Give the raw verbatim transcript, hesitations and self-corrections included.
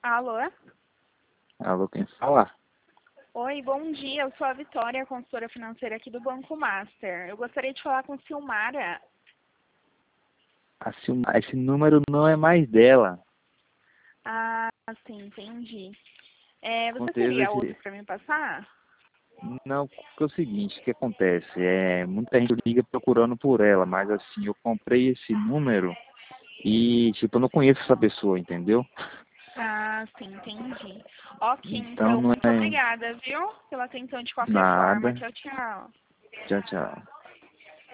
Alô? Alô, quem fala? Oi, bom dia. Eu sou a Vitória, consultora financeira aqui do Banco Master. Eu gostaria de falar com Silmara. A Silma- Esse número não é mais dela. Ah, sim, entendi. É, Com você certeza teria outro esse... para me passar? Não, porque é o seguinte, o que acontece? É, muita gente liga procurando por ela, mas assim, eu comprei esse número e, tipo, eu não conheço essa pessoa, entendeu? Ah, sim, entendi. Ok, Então então, não muito é obrigada, viu? Pela atenção de qualquer forma. nada. Tchau, tchau. Tchau, tchau.